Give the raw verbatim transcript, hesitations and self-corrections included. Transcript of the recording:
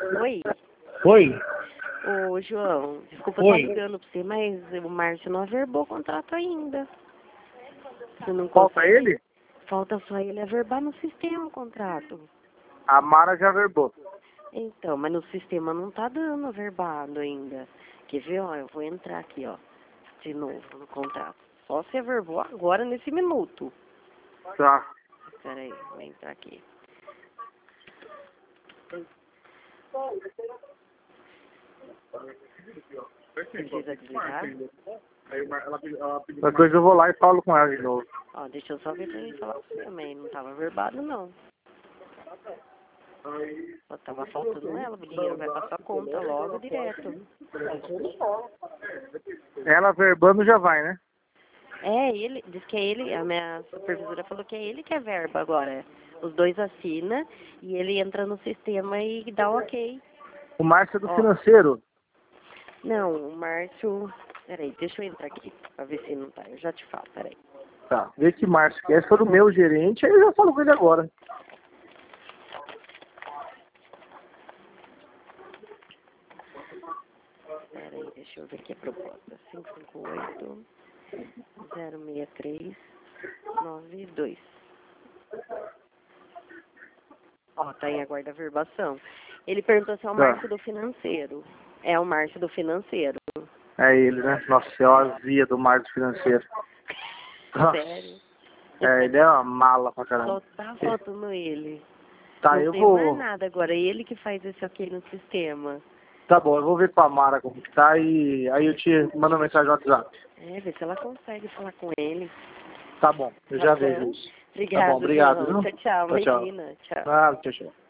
Oi? Oi? Ô, João, desculpa Oi. estar ligando pra você, mas o Márcio não averbou o contrato ainda. Você não Falta consegue? ele? Falta só ele averbar no sistema o contrato. A Mara já verbou. Então, mas no sistema não tá dando averbado ainda. Quer ver, ó, eu vou entrar aqui, ó, de novo no contrato. Só se averbou agora, nesse minuto. Tá. Espera aí, vou entrar aqui. Precisa desligar? Depois eu vou lá e falo com ela de novo. Ó, deixa eu só ver pra ele falar pra você, mas não tava averbado, não. Só tava faltando ela, o dinheiro vai pra sua conta logo, direto. Ela verbando já vai, né? É, ele, diz que é ele, a minha supervisora falou que é ele que é verba agora. Os dois assinam e ele entra no sistema e dá o ok. O Márcio é do Ó. financeiro. Não, o Márcio... Peraí, deixa eu entrar aqui pra ver se não tá. Eu já te falo, peraí. Tá. Vê que Márcio quer. Se for o meu gerente, aí eu já falo com ele agora. Peraí, deixa eu ver aqui a proposta. cinco cinco oito, zero seis três, nove dois. Ó, tá em aguarda a verbação. Ele perguntou se é o Tá. Márcio do financeiro. É o Márcio do financeiro. É ele, né? Nossa, é a azia do Márcio financeiro. Nossa. Sério? É, ele é uma mala pra caramba. Só tá faltando ele. Tá, Não eu tem vou... mais nada agora. É ele que faz esse ok no sistema. Tá bom, eu vou ver com a Mara como que tá e aí eu te mando uma mensagem no WhatsApp. É, vê se ela consegue falar com ele. Tá bom, eu Tá já bom? vejo isso. Obrigado, Tá bom, obrigado, João. viu? Tchau, tchau. Tchau, tchau. Imagina. Tchau. Ah, tchau, tchau.